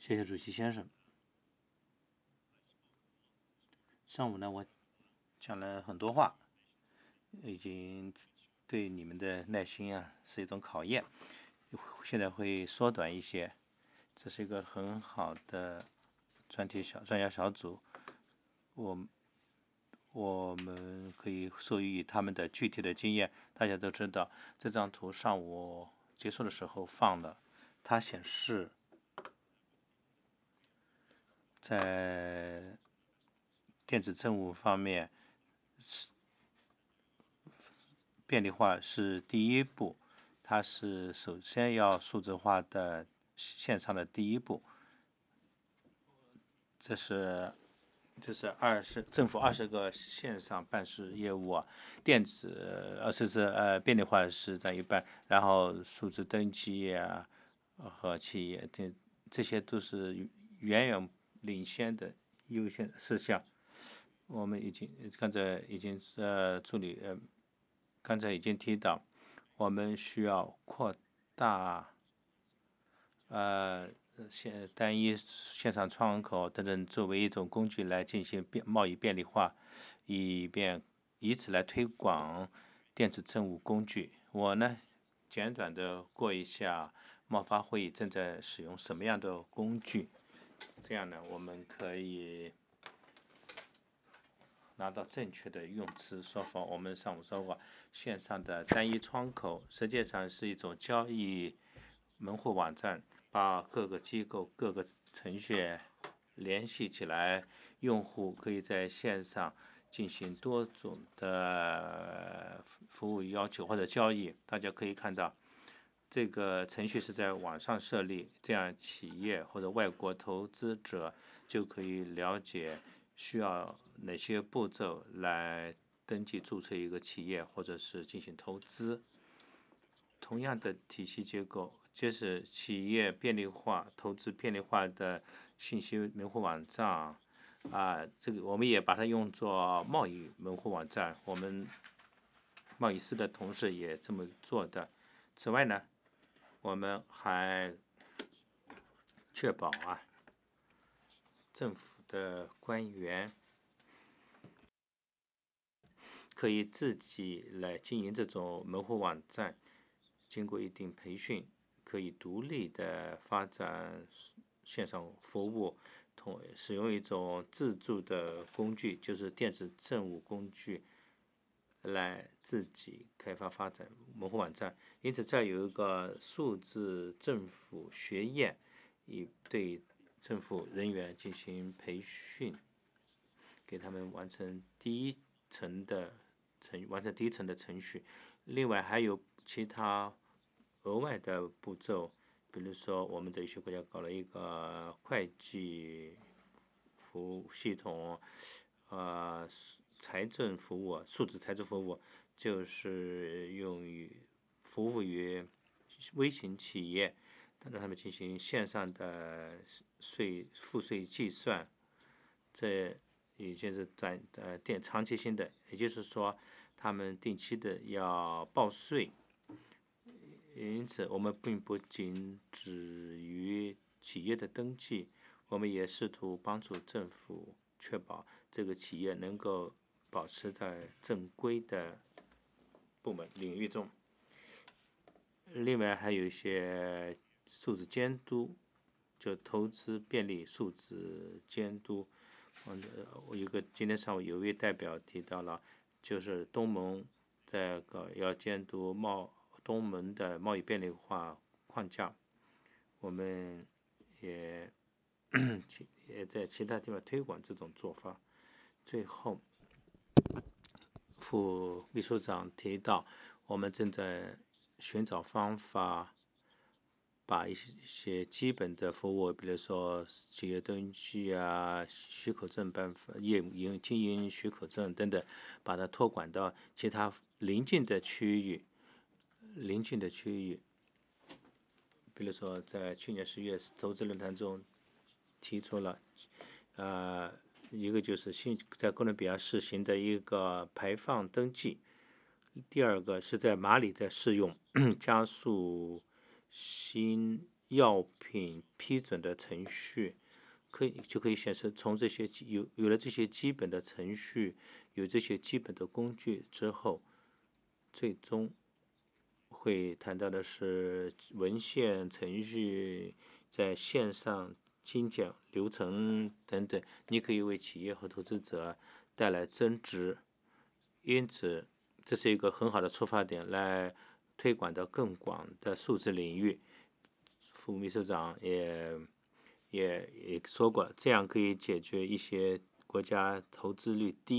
谢谢主席先生。上午呢，我讲了很多话，已经对你们的耐心是一种考验。现在会缩短一些，这是一个很好的专家小组。我们可以受益于他们的具体的经验。大家都知道，这张图上午结束的时候放了，它显示在电子政务方面，便利化是第一步，它是首先要数字化的线上的第一步。这是政府20个线上办事业务电子便利化是占一半，然后数字登记和企业这些都是远远领先的优先事项。我们刚才已经提到，我们需要扩大单一线上窗口等等作为一种工具来进行贸易便利化，以此来推广电子政务工具。我呢，简短的过一下贸发会议正在使用什么样的工具，这样呢，我们可以拿到正确的用词说法。我们上午说过，线上的单一窗口实际上是一种交易门户网站，把各个机构、各个程序联系起来，用户可以在线上进行多种的服务要求或者交易。大家可以看到，这个程序是在网上设立，这样企业或者外国投资者就可以了解需要哪些步骤来登记注册一个企业或者是进行投资。同样的体系结构，就是企业便利化、投资便利化的信息门户网站这个我们也把它用作贸易门户网站，我们贸易司的同事也这么做的。此外呢，我们还确保政府的官员可以自己来经营这种门户网站，经过一定培训，可以独立的发展线上服务，使用一种自助的工具，就是电子政务工具，来自己开发发展门户网站。因此，这有一个数字政府学院，以对政府人员进行培训，给他们完成第一层的程序。另外还有其他额外的步骤，比如说我们的一些国家搞了一个会计服务系统，财政服务，数字财政服务，就是服务于微型企业，让他们进行线上的赋税计算，这也就是长期性的，也就是说他们定期的要报税。因此，我们并不仅止于企业的登记，我们也试图帮助政府确保这个企业能够保持在正规的部门领域中。另外还有一些数字监督，就投资便利数字监督。今天上午有一位代表提到了，就是东盟要监督东盟的贸易便利化框架，我们也在其他地方推广这种做法。最后，副秘书长提到，我们正在寻找方法，把一些基本的服务，比如说企业登记许可证经营许可证等等，把它托管到其他邻近的区域。比如说在去年10月投资论坛中提出了一个就是在哥伦比亚试行的一个排放登记，第二个是在马里在试用加速新药品批准的程序，就可以显示从这些有了这些基本的程序，有这些基本的工具之后，最终会谈到的是文献程序在线上精简流程等等，你可以为企业和投资者带来增值，因此这是一个很好的出发点，来推广到更广的数字领域。副秘书长也说过，这样可以解决一些国家投资率低